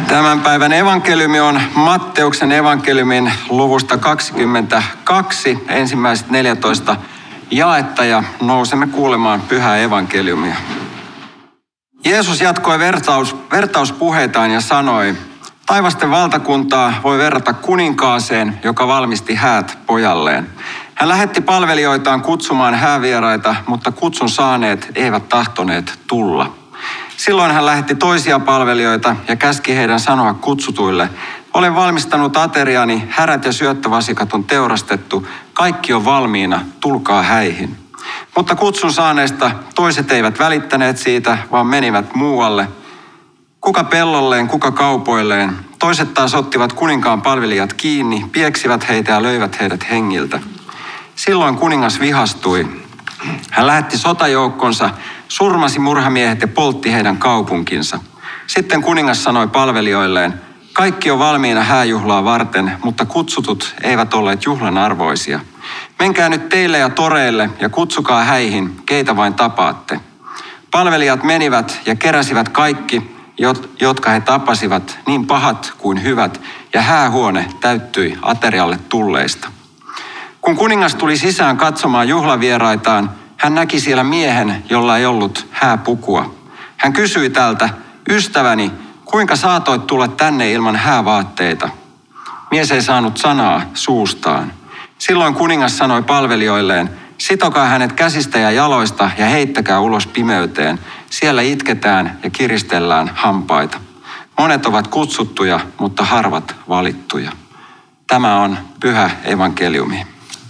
Tämän päivän evankeliumi on Matteuksen evankeliumin luvusta 22, ensimmäiset 14 jaetta ja nousemme kuulemaan pyhää evankeliumia. Jeesus jatkoi vertauspuheitaan ja sanoi, taivasten valtakuntaa voi verrata kuninkaaseen, joka valmisti häät pojalleen. Hän lähetti palvelijoitaan kutsumaan häävieraita, mutta kutsun saaneet eivät tahtoneet tulla. Silloin hän lähetti toisia palvelijoita ja käski heidän sanoa kutsutuille, olen valmistanut ateriani, härät ja syöttövasikat on teurastettu, kaikki on valmiina, tulkaa häihin. Mutta kutsun saaneista toiset eivät välittäneet siitä, vaan menivät muualle. Kuka pellolleen, kuka kaupoilleen. Toiset taas ottivat kuninkaan palvelijat kiinni, pieksivät heitä ja löivät heidät hengiltä. Silloin kuningas vihastui. Hän lähetti sotajoukkonsa, surmasi murhamiehet ja poltti heidän kaupunkinsa. Sitten kuningas sanoi palvelijoilleen, kaikki on valmiina hääjuhlaa varten, mutta kutsutut eivät olleet juhlan arvoisia. Menkää nyt teille ja toreille ja kutsukaa häihin, keitä vain tapaatte. Palvelijat menivät ja keräsivät kaikki, jotka he tapasivat, niin pahat kuin hyvät, ja häähuone täyttyi aterialle tulleista. Kun kuningas tuli sisään katsomaan juhlavieraitaan, hän näki siellä miehen, jolla ei ollut hääpukua. Hän kysyi tältä, ystäväni, kuinka saatoit tulla tänne ilman häävaatteita? Mies ei saanut sanaa suustaan. Silloin kuningas sanoi palvelijoilleen, sitokaa hänet käsistä ja jaloista ja heittäkää ulos pimeyteen. Siellä itketään ja kiristellään hampaita. Monet ovat kutsuttuja, mutta harvat valittuja. Tämä on pyhä evankeliumi.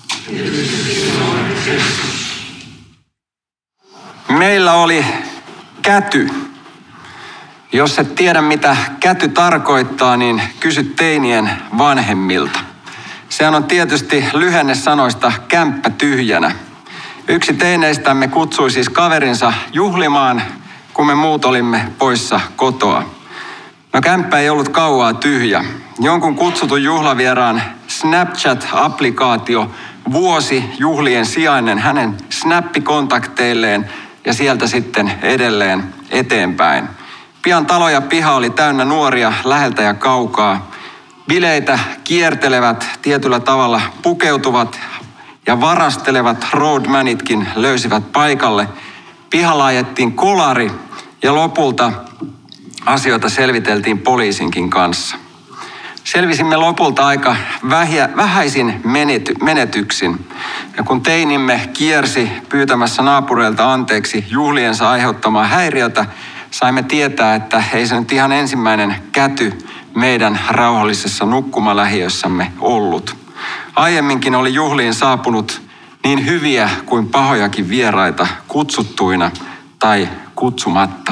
Meillä oli käty. Jos et tiedä, mitä käty tarkoittaa, niin kysy teinien vanhemmilta. Sehän on tietysti lyhenne sanoista kämppä tyhjänä. Yksi teineistämme kutsui siis kaverinsa juhlimaan, kun me muut olimme poissa kotoa. No kämppä ei ollut kauaa tyhjä. Jonkun kutsutun juhlavieraan Snapchat-applikaatio vuosi juhlien sijainen hänen snappikontakteilleen ja sieltä sitten edelleen eteenpäin. Pian talo ja piha oli täynnä nuoria läheltä ja kaukaa. Bileitä kiertelevät tietyllä tavalla pukeutuvat ja varastelevat roadmanitkin löysivät paikalle. Pihalla ajettiin kolari ja lopulta asioita selviteltiin poliisinkin kanssa. Selvisimme lopulta aika vähäisin menetyksin. Ja kun teinimme kiersi pyytämässä naapureilta anteeksi juhliensa aiheuttamaa häiriötä, saimme tietää, että ei se nyt ihan ensimmäinen käty meidän rauhallisessa nukkumalähiössämme ollut. Aiemminkin oli juhliin saapunut niin hyviä kuin pahojakin vieraita kutsuttuina tai kutsumatta.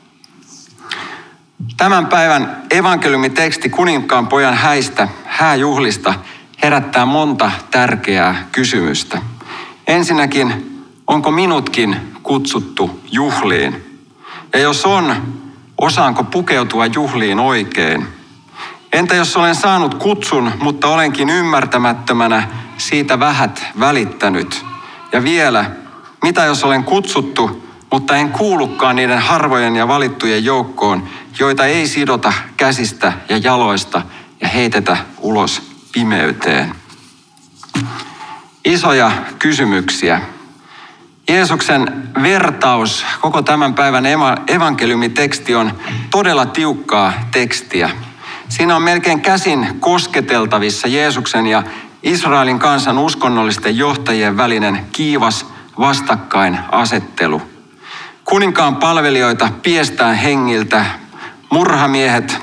Tämän päivän evankeliumiteksti kuninkaan pojan häistä, hääjuhlista, herättää monta tärkeää kysymystä. Ensinnäkin, onko minutkin kutsuttu juhliin? Ja jos on, osaanko pukeutua juhliin oikein? Entä jos olen saanut kutsun, mutta olenkin ymmärtämättömänä siitä vähät välittänyt? Ja vielä, mitä jos olen kutsuttu, mutta en kuulukaan niiden harvojen ja valittujen joukkoon, joita ei sidota käsistä ja jaloista ja heitetä ulos pimeyteen? Isoja kysymyksiä. Jeesuksen vertaus, koko tämän päivän evankeliumiteksti on todella tiukkaa tekstiä. Siinä on melkein käsin kosketeltavissa Jeesuksen ja Israelin kansan uskonnollisten johtajien välinen kiivas vastakkainasettelu. Kuninkaan palvelijoita piestään hengiltä, murhamiehet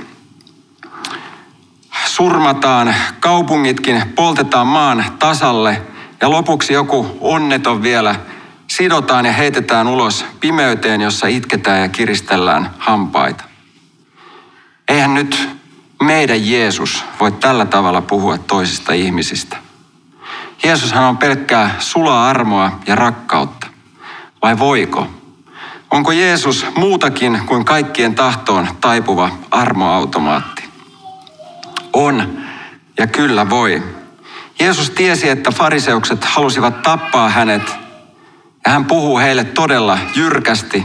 surmataan, kaupungitkin poltetaan maan tasalle ja lopuksi joku onneton vielä sidotaan ja heitetään ulos pimeyteen, jossa itketään ja kiristellään hampaita. Eihän nyt meidän Jeesus voi tällä tavalla puhua toisista ihmisistä. Jeesushan on pelkkää sulaa armoa ja rakkautta. Vai voiko? Onko Jeesus muutakin kuin kaikkien tahtoon taipuva armoautomaatti? On ja kyllä voi. Jeesus tiesi, että fariseukset halusivat tappaa hänet ja hän puhuu heille todella jyrkästi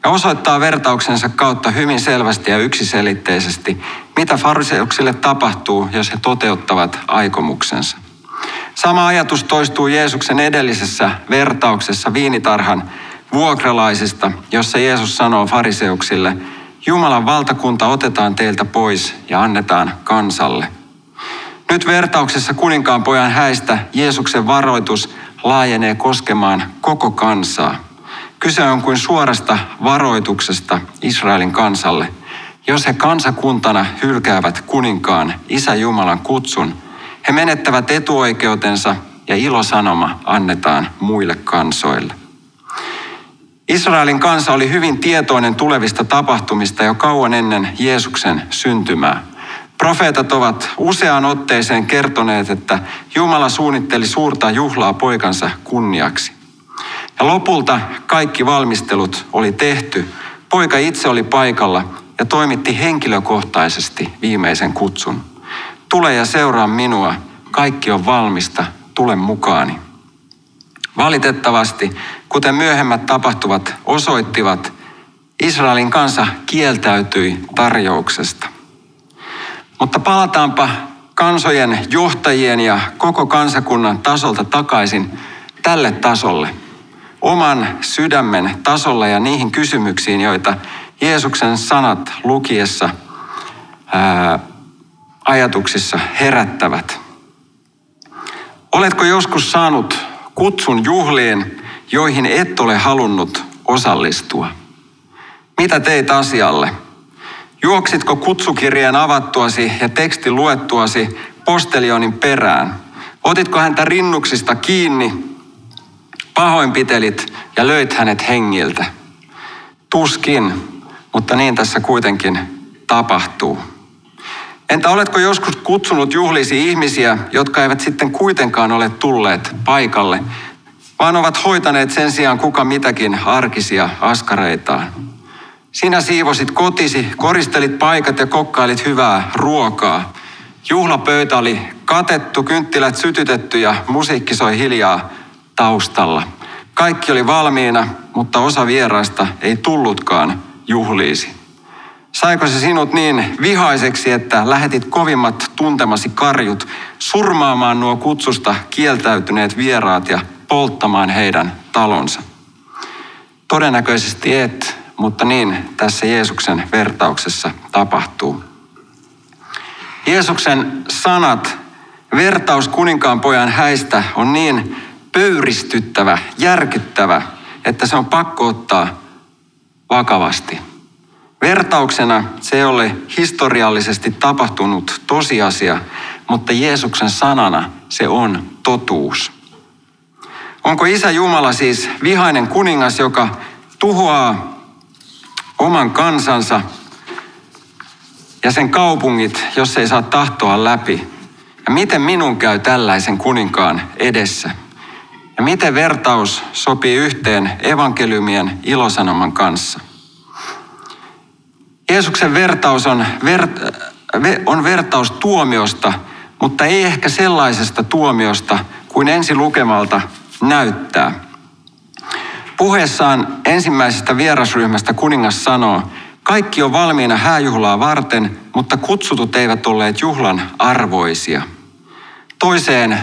ja osoittaa vertauksensa kautta hyvin selvästi ja yksiselitteisesti, mitä fariseuksille tapahtuu, jos he toteuttavat aikomuksensa. Sama ajatus toistuu Jeesuksen edellisessä vertauksessa viinitarhan vuokralaisista, jossa Jeesus sanoo fariseuksille, Jumalan valtakunta otetaan teiltä pois ja annetaan kansalle. Nyt vertauksessa kuninkaanpojan häistä Jeesuksen varoitus laajenee koskemaan koko kansaa. Kyse on kuin suorasta varoituksesta Israelin kansalle. Jos he kansakuntana hylkäävät kuninkaan, Isä Jumalan kutsun, he menettävät etuoikeutensa ja ilosanoma annetaan muille kansoille. Israelin kansa oli hyvin tietoinen tulevista tapahtumista jo kauan ennen Jeesuksen syntymää. Profeetat ovat useaan otteeseen kertoneet, että Jumala suunnitteli suurta juhlaa poikansa kunniaksi. Ja lopulta kaikki valmistelut oli tehty. Poika itse oli paikalla ja toimitti henkilökohtaisesti viimeisen kutsun. Tule ja seuraa minua, kaikki on valmista, tule mukaani. Valitettavasti, kuten myöhemmät tapahtuvat osoittivat, Israelin kansa kieltäytyi tarjouksesta. Mutta palataanpa kansojen johtajien ja koko kansakunnan tasolta takaisin tälle tasolle, oman sydämen tasolle ja niihin kysymyksiin, joita Jeesuksen sanat lukiessa ajatuksissa herättävät. Oletko joskus saanut kutsun juhliin, joihin et ole halunnut osallistua? Mitä teit asialle? Juoksitko kutsukirjeen avattuasi ja tekstin luettuasi postelionin perään? Otitko häntä rinnuksista kiinni, pahoinpitelit ja löit hänet hengiltä? Tuskin, mutta niin tässä kuitenkin tapahtuu. Entä oletko joskus kutsunut juhlisi ihmisiä, jotka eivät sitten kuitenkaan ole tulleet paikalle, vaan ovat hoitaneet sen sijaan kuka mitäkin arkisia askareitaan? Sinä siivosit kotisi, koristelit paikat ja kokkailit hyvää ruokaa. Juhlapöytä oli katettu, kynttilät sytytetty ja musiikki soi hiljaa taustalla. Kaikki oli valmiina, mutta osa vieraista ei tullutkaan juhliisi. Saiko se sinut niin vihaiseksi, että lähetit kovimmat tuntemasi karjut surmaamaan nuo kutsusta kieltäytyneet vieraat ja polttamaan heidän talonsa? Todennäköisesti et, mutta niin tässä Jeesuksen vertauksessa tapahtuu. Jeesuksen sanat, vertaus kuninkaanpojan häistä, on niin pöyristyttävä, järkyttävä, että se on pakko ottaa vakavasti. Vertauksena se ei ole historiallisesti tapahtunut tosiasia, mutta Jeesuksen sanana se on totuus. Onko Isä Jumala siis vihainen kuningas, joka tuhoaa oman kansansa ja sen kaupungit, jos ei saa tahtoa läpi? Ja miten minun käy tällaisen kuninkaan edessä? Ja miten vertaus sopii yhteen evankeliumien ilosanoman kanssa? Jeesuksen vertaus on vertaus tuomiosta, mutta ei ehkä sellaisesta tuomiosta kuin ensi lukemalta näyttää. Puheessaan ensimmäisestä vierasryhmästä kuningas sanoo, kaikki on valmiina hääjuhlaa varten, mutta kutsutut eivät olleet juhlan arvoisia. Toiseen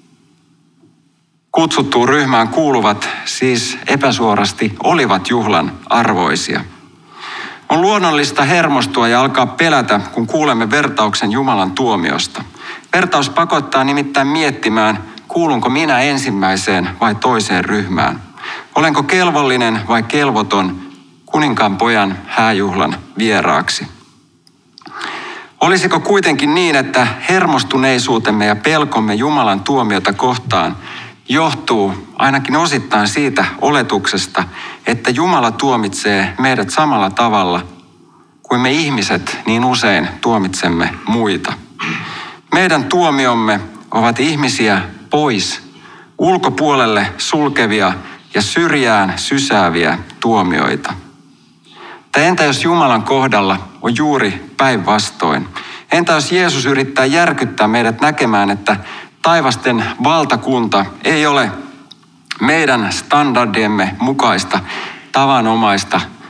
kutsuttuun ryhmään kuuluvat siis epäsuorasti olivat juhlan arvoisia. On luonnollista hermostua ja alkaa pelätä, kun kuulemme vertauksen Jumalan tuomiosta. Vertaus pakottaa nimittäin miettimään, kuulunko minä ensimmäiseen vai toiseen ryhmään. Olenko kelvollinen vai kelvoton kuninkaanpojan hääjuhlan vieraaksi? Olisiko kuitenkin niin, että hermostuneisuutemme ja pelkomme Jumalan tuomiota kohtaan johtuu ainakin osittain siitä oletuksesta, että Jumala tuomitsee meidät samalla tavalla kuin me ihmiset niin usein tuomitsemme muita. Meidän tuomiomme ovat ihmisiä pois, ulkopuolelle sulkevia ja syrjään sysääviä tuomioita. Tai entä jos Jumalan kohdalla on juuri päinvastoin? Entä jos Jeesus yrittää järkyttää meidät näkemään, että taivasten valtakunta ei ole meidän standardiemme mukaista, tavanomaista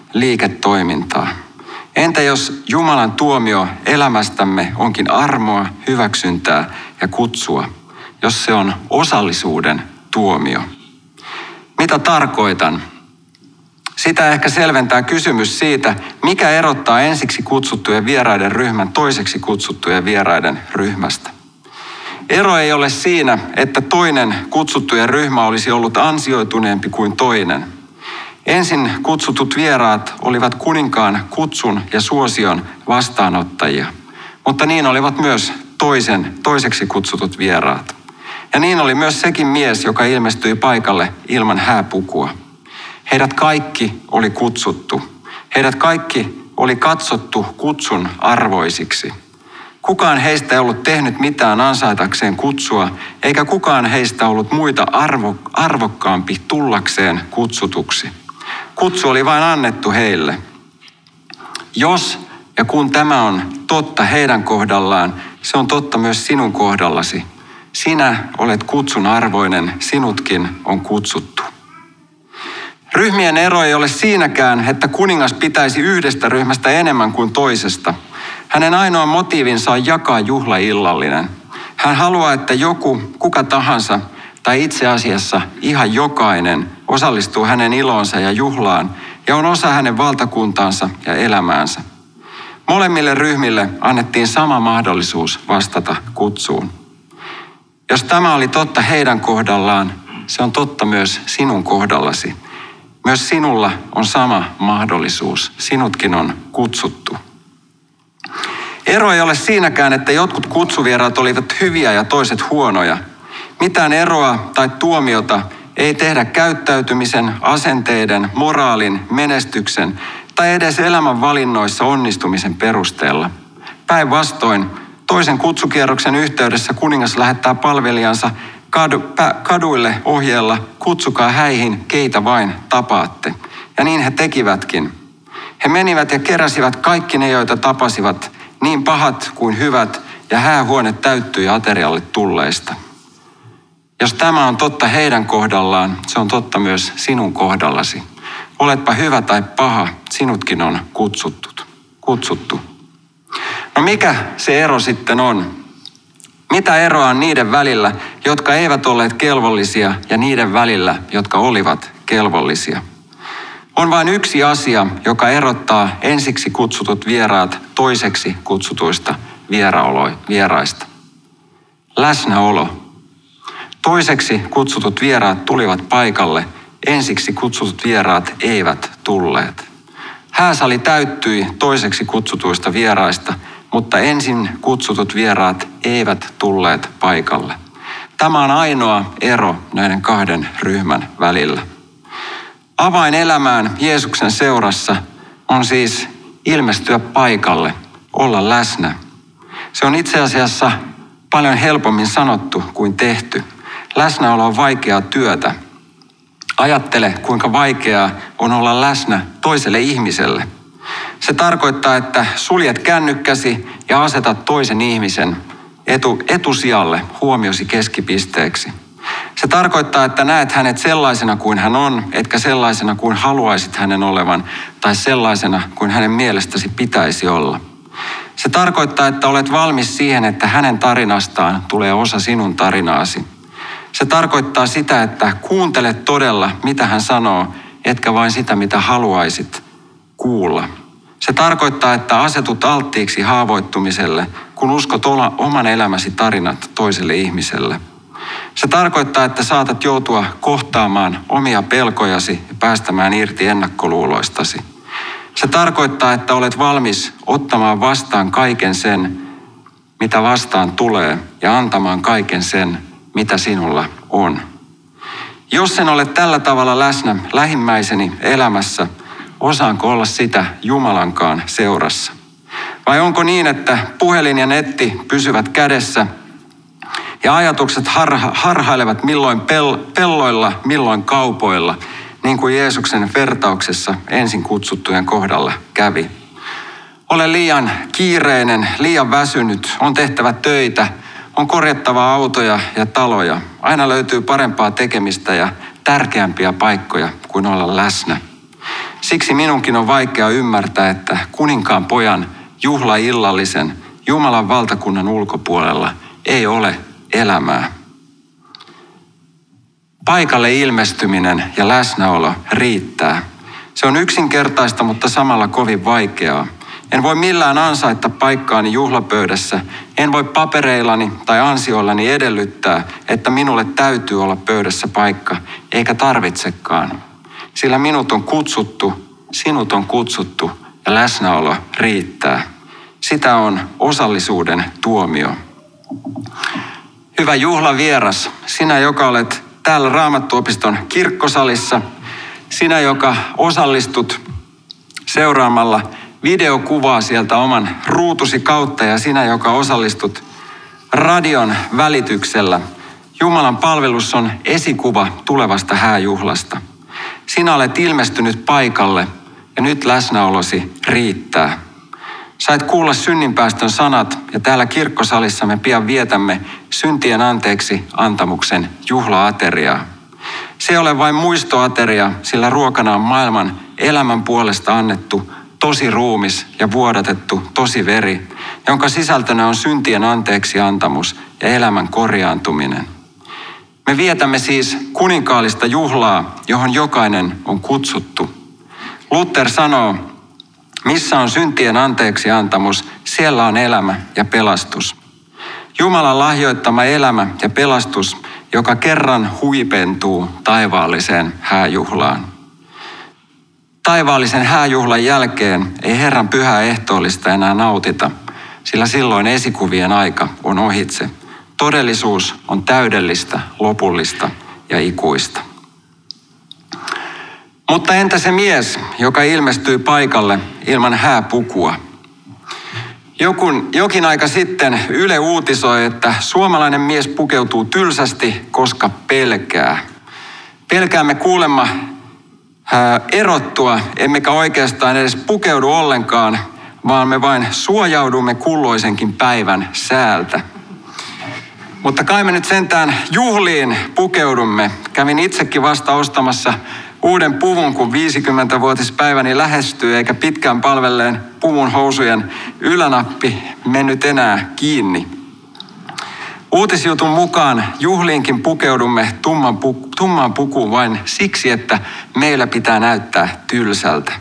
liiketoimintaa? Entä jos Jumalan tuomio elämästämme onkin armoa, hyväksyntää ja kutsua, jos se on osallisuuden tuomio? Mitä tarkoitan? Sitä ehkä selventää kysymys siitä, mikä erottaa ensiksi kutsuttujen vieraiden ryhmän toiseksi kutsuttujen vieraiden ryhmästä. Ero ei ole siinä, että toinen kutsuttujen ryhmä olisi ollut ansioituneempi kuin toinen. Ensin kutsutut vieraat olivat kuninkaan kutsun ja suosion vastaanottajia, mutta niin olivat myös toiseksi kutsutut vieraat. Ja niin oli myös sekin mies, joka ilmestyi paikalle ilman hääpukua. Heidät kaikki oli kutsuttu. Heidät kaikki oli katsottu kutsun arvoisiksi. Kukaan heistä ei ollut tehnyt mitään ansaitakseen kutsua, eikä kukaan heistä ollut muita arvokkaampi tullakseen kutsutuksi. Kutsu oli vain annettu heille. Jos ja kun tämä on totta heidän kohdallaan, se on totta myös sinun kohdallasi. Sinä olet kutsun arvoinen, sinutkin on kutsuttu. Ryhmien ero ei ole siinäkään, että kuningas pitäisi yhdestä ryhmästä enemmän kuin toisesta. Hänen ainoa motiivinsa on jakaa juhlaillallinen. Hän haluaa, että kuka tahansa tai itse asiassa ihan jokainen osallistuu hänen iloonsa ja juhlaan ja on osa hänen valtakuntaansa ja elämäänsä. Molemmille ryhmille annettiin sama mahdollisuus vastata kutsuun. Jos tämä oli totta heidän kohdallaan, se on totta myös sinun kohdallasi. Myös sinulla on sama mahdollisuus. Sinutkin on kutsuttu. Ero ei ole siinäkään, että jotkut kutsuvieraat olivat hyviä ja toiset huonoja. Mitään eroa tai tuomiota ei tehdä käyttäytymisen, asenteiden, moraalin, menestyksen tai edes elämän valinnoissa onnistumisen perusteella. Päinvastoin, toisen kutsukierroksen yhteydessä kuningas lähettää palvelijansa kaduille ohjeella, kutsukaa häihin, keitä vain tapaatte. Ja niin he tekivätkin. He menivät ja keräsivät kaikki ne, joita tapasivat, niin pahat kuin hyvät, ja häähuone täyttyi aterialle tulleista. Jos tämä on totta heidän kohdallaan, se on totta myös sinun kohdallasi. Oletpa hyvä tai paha, sinutkin on kutsuttu. No mikä se ero sitten on? Mitä eroa on niiden välillä, jotka eivät olleet kelvollisia, ja niiden välillä, jotka olivat kelvollisia? On vain yksi asia, joka erottaa ensiksi kutsutut vieraat toiseksi kutsutuista vieraista. Läsnäolo. Toiseksi kutsutut vieraat tulivat paikalle, ensiksi kutsutut vieraat eivät tulleet. Hääsali täyttyi toiseksi kutsutuista vieraista, mutta ensin kutsutut vieraat eivät tulleet paikalle. Tämä on ainoa ero näiden kahden ryhmän välillä. Avain elämään Jeesuksen seurassa on siis ilmestyä paikalle, olla läsnä. Se on itse asiassa paljon helpommin sanottu kuin tehty. Läsnäolo on vaikeaa työtä. Ajattele, kuinka vaikeaa on olla läsnä toiselle ihmiselle. Se tarkoittaa, että suljet kännykkäsi ja asetat toisen ihmisen etusijalle huomiosi keskipisteeksi. Se tarkoittaa, että näet hänet sellaisena kuin hän on, etkä sellaisena kuin haluaisit hänen olevan tai sellaisena kuin hänen mielestäsi pitäisi olla. Se tarkoittaa, että olet valmis siihen, että hänen tarinastaan tulee osa sinun tarinaasi. Se tarkoittaa sitä, että kuuntelet todella, mitä hän sanoo, etkä vain sitä, mitä haluaisit kuulla. Se tarkoittaa, että asetut alttiiksi haavoittumiselle, kun uskot oman elämäsi tarinat toiselle ihmiselle. Se tarkoittaa, että saatat joutua kohtaamaan omia pelkojasi ja päästämään irti ennakkoluuloistasi. Se tarkoittaa, että olet valmis ottamaan vastaan kaiken sen, mitä vastaan tulee, ja antamaan kaiken sen, mitä sinulla on. Jos en ole tällä tavalla läsnä lähimmäiseni elämässä, osaanko olla sitä Jumalankaan seurassa? Vai onko niin, että puhelin ja netti pysyvät kädessä ja ajatukset harhailevat milloin pelloilla, milloin kaupoilla, niin kuin Jeesuksen vertauksessa ensin kutsuttujen kohdalla kävi. Olen liian kiireinen, liian väsynyt, on tehtävä töitä, on korjattava autoja ja taloja. Aina löytyy parempaa tekemistä ja tärkeämpiä paikkoja kuin olla läsnä. Siksi minunkin on vaikea ymmärtää, että kuninkaan pojan juhlaillallisen Jumalan valtakunnan ulkopuolella ei ole elämää. Paikalle ilmestyminen ja läsnäolo riittää. Se on yksinkertaista, mutta samalla kovin vaikeaa. En voi millään ansaita paikkaani juhlapöydässä. En voi papereillani tai ansioillani edellyttää, että minulle täytyy olla pöydässä paikka, eikä tarvitsekaan. Sillä minut on kutsuttu, sinut on kutsuttu ja läsnäolo riittää. Sitä on osallisuuden tuomio. Hyvä juhlavieras, sinä joka olet täällä Raamattuopiston kirkkosalissa, sinä joka osallistut seuraamalla videokuvaa sieltä oman ruutusi kautta ja sinä joka osallistut radion välityksellä, Jumalan palvelus on esikuva tulevasta hääjuhlasta. Sinä olet ilmestynyt paikalle ja nyt läsnäolosi riittää. Sait kuulla synninpäästön sanat ja täällä kirkkosalissa me pian vietämme syntien anteeksi antamuksen juhlaateriaa. Se ei ole vain muistoateria, sillä ruokana on maailman elämän puolesta annettu tosi ruumis ja vuodatettu tosi veri, jonka sisältönä on syntien anteeksi antamus ja elämän korjaantuminen. Me vietämme siis kuninkaallista juhlaa, johon jokainen on kutsuttu. Luther sanoo, missä on syntien anteeksi antamus, siellä on elämä ja pelastus. Jumalan lahjoittama elämä ja pelastus, joka kerran huipentuu taivaalliseen hääjuhlaan. Taivaallisen hääjuhlan jälkeen ei Herran pyhää ehtoollista enää nautita, sillä silloin esikuvien aika on ohitse. Todellisuus on täydellistä, lopullista ja ikuista. Mutta entä se mies, joka ilmestyy paikalle ilman hääpukua? Jokin aika sitten Yle uutisoi, että suomalainen mies pukeutuu tylsästi, koska pelkää. Pelkäämme kuulemma erottua, emmekä oikeastaan edes pukeudu ollenkaan, vaan me vain suojaudumme kulloisenkin päivän säältä. Mutta kai me nyt sentään juhliin pukeudumme. Kävin itsekin vasta ostamassa uuden puvun, kun 50-vuotispäiväni lähestyy, eikä pitkään palvelleen puvun housujen ylänappi mennyt enää kiinni. Uutisjutun mukaan juhliinkin pukeudumme tummaan pukuun vain siksi, että meillä pitää näyttää tylsältä.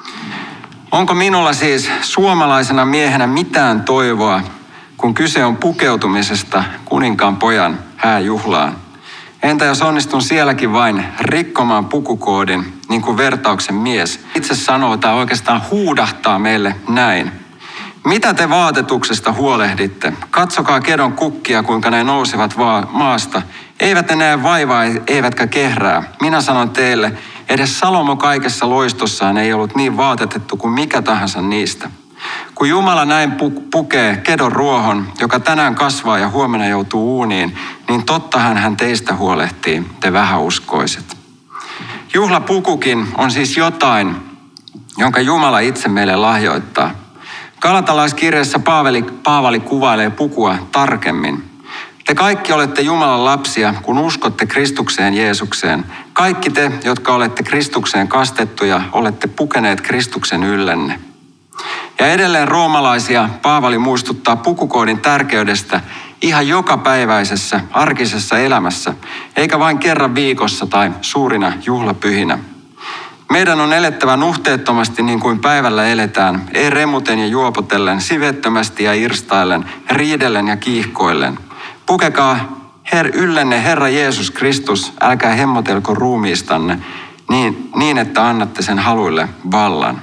Onko minulla siis suomalaisena miehenä mitään toivoa, kun kyse on pukeutumisesta kuninkaan pojan hääjuhlaan? Entä jos onnistun sielläkin vain rikkomaan pukukoodin, niin kuin vertauksen mies itse sanoo tai oikeastaan huudahtaa meille näin. Mitä te vaatetuksesta huolehditte? Katsokaa kedon kukkia, kuinka ne nousevat maasta. Eivät ne näe vaivaa, eivätkä kehrää. Minä sanon teille, edes Salomo kaikessa loistossaan ei ollut niin vaatetettu kuin mikä tahansa niistä. Kun Jumala näin pukee kedon ruohon, joka tänään kasvaa ja huomenna joutuu uuniin, niin tottahan hän teistä huolehtii, te vähäuskoiset. Juhlapukukin on siis jotain, jonka Jumala itse meille lahjoittaa. Galatalaiskirjassa Paavali kuvailee pukua tarkemmin. Te kaikki olette Jumalan lapsia, kun uskotte Kristukseen Jeesukseen. Kaikki te, jotka olette Kristukseen kastettuja, olette pukeneet Kristuksen yllenne. Ja edelleen roomalaisia Paavali muistuttaa pukukoodin tärkeydestä ihan jokapäiväisessä, arkisessa elämässä, eikä vain kerran viikossa tai suurina juhlapyhinä. Meidän on elettävä nuhteettomasti niin kuin päivällä eletään, ei remuten ja juopotellen, sivettömästi ja irstaillen, riidellen ja kiihkoillen. Pukekaa yllenne Herra Jeesus Kristus, älkää hemmotelko ruumiistanne niin, että annatte sen haluille vallan.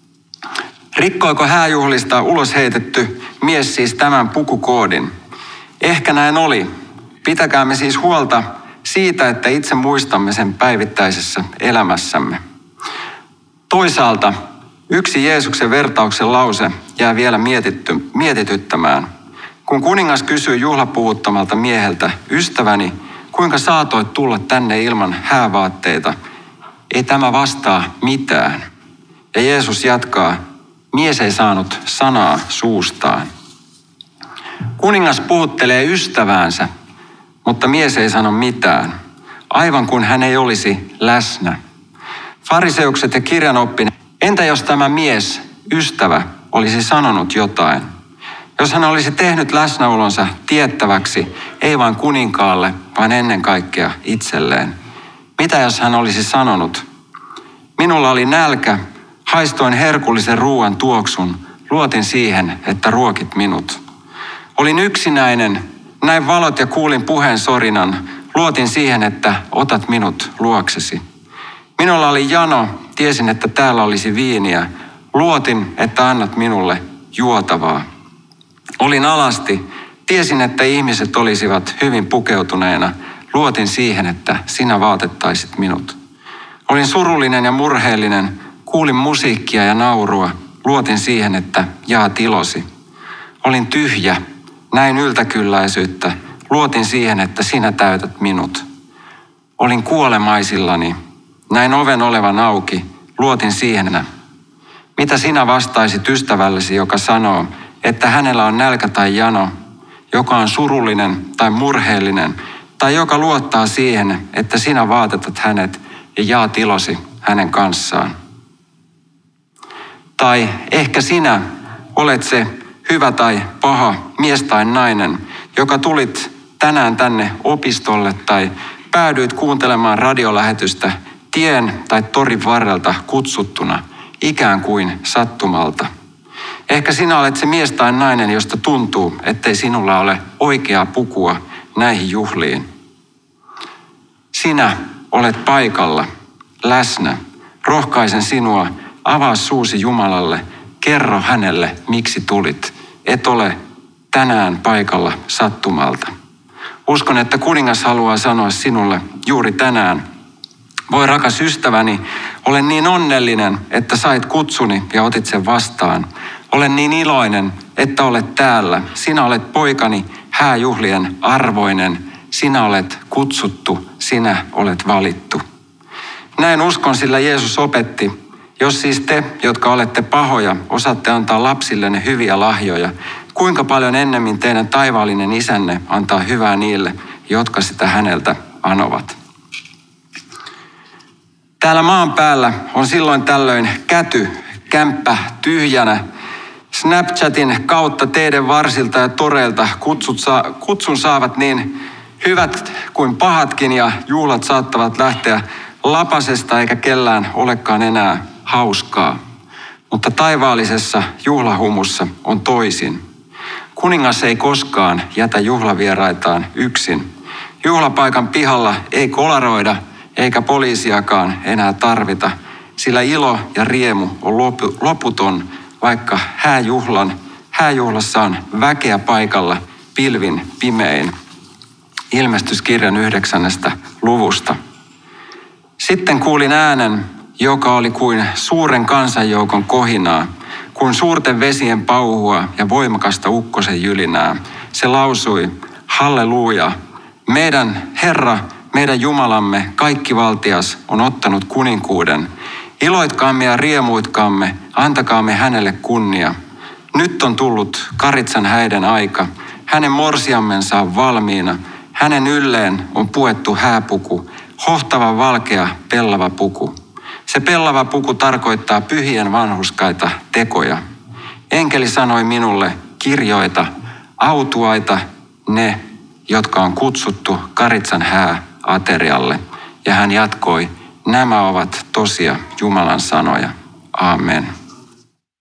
Rikkoiko hääjuhlista ulos heitetty mies siis tämän pukukoodin? Ehkä näin oli. Pitäkäämme siis huolta siitä, että itse muistamme sen päivittäisessä elämässämme. Toisaalta yksi Jeesuksen vertauksen lause jää vielä mietityttämään. Kun kuningas kysyy juhlapuhuttomalta mieheltä, ystäväni, kuinka saatoit tulla tänne ilman häävaatteita? Ei tämä vastaa mitään. Ja Jeesus jatkaa, mies ei saanut sanaa suustaan. Kuningas puhuttelee ystäväänsä, mutta mies ei sano mitään, aivan kuin hän ei olisi läsnä. Fariseukset ja kirjanoppineet. Entä jos tämä mies, ystävä, olisi sanonut jotain? Jos hän olisi tehnyt läsnäolonsa tiettäväksi, ei vain kuninkaalle, vaan ennen kaikkea itselleen. Mitä jos hän olisi sanonut, minulla oli nälkä, haistoin herkullisen ruoan tuoksun, luotin siihen, että ruokit minut. Olin yksinäinen, näin valot ja kuulin puheen sorinan, luotin siihen, että otat minut luoksesi. Minulla oli jano, tiesin, että täällä olisi viiniä, luotin, että annat minulle juotavaa. Olin alasti, tiesin, että ihmiset olisivat hyvin pukeutuneina, luotin siihen, että sinä vaatettaisit minut. Olin surullinen ja murheellinen, kuulin musiikkia ja naurua, luotin siihen, että jaat ilosi. Olin tyhjä, näin yltäkylläisyyttä, luotin siihen, että sinä täytät minut. Olin kuolemaisillani, näin oven olevan auki, luotin siihen. Mitä sinä vastaisit ystävällesi, joka sanoo, että hänellä on nälkä tai jano, joka on surullinen tai murheellinen, tai joka luottaa siihen, että sinä vaatetat hänet ja jaat ilosi hänen kanssaan. Tai ehkä sinä olet se hyvä tai paha mies tai nainen, joka tulit tänään tänne opistolle tai päädyit kuuntelemaan radiolähetystä tien tai torin varrelta kutsuttuna, ikään kuin sattumalta. Ehkä sinä olet se mies tai nainen, josta tuntuu, ettei sinulla ole oikeaa pukua näihin juhliin. Sinä olet paikalla, läsnä. Rohkaisen sinua, avaa suusi Jumalalle, kerro hänelle, miksi tulit. Et ole tänään paikalla sattumalta. Uskon, että kuningas haluaa sanoa sinulle juuri tänään, voi rakas ystäväni, olen niin onnellinen, että sait kutsuni ja otit sen vastaan. Olen niin iloinen, että olet täällä. Sinä olet poikani hääjuhlien arvoinen. Sinä olet kutsuttu, sinä olet valittu. Näin uskon, sillä Jeesus opetti, jos siis te, jotka olette pahoja, osaatte antaa lapsillenne hyviä lahjoja, kuinka paljon ennemmin teidän taivaallinen isänne antaa hyvää niille, jotka sitä häneltä anovat. Täällä maan päällä on silloin tällöin kämppä tyhjänä. Snapchatin kautta teidän varsilta ja toreilta kutsun saavat niin hyvät kuin pahatkin ja juhlat saattavat lähteä lapasesta eikä kellään olekaan enää hauskaa. Mutta taivaallisessa juhlahumussa on toisin. Kuningas ei koskaan jätä juhlavieraitaan yksin. Juhlapaikan pihalla ei kolaroida eikä poliisiakaan enää tarvita, sillä ilo ja riemu on loputon, vaikka hääjuhlassa on väkeä paikalla pilvin pimein. Ilmestyskirjan 9. luvusta. Sitten kuulin äänen, joka oli kuin suuren kansanjoukon kohinaa, kuin suurten vesien pauhua ja voimakasta ukkosen jylinää. Se lausui, halleluja, meidän Herra, meidän Jumalamme, kaikkivaltias, on ottanut kuninkuuden. Iloitkaamme ja riemuitkaamme, antakaamme hänelle kunnia. Nyt on tullut karitsan häiden aika. Hänen morsiammensa on valmiina. Hänen ylleen on puettu hääpuku, hohtava valkea pellava puku. Se pellava puku tarkoittaa pyhien vanhurskaita tekoja. Enkeli sanoi minulle, kirjoita, autuaita ne, jotka on kutsuttu karitsan hääaterialle. Ja hän jatkoi, nämä ovat tosia Jumalan sanoja. Amen.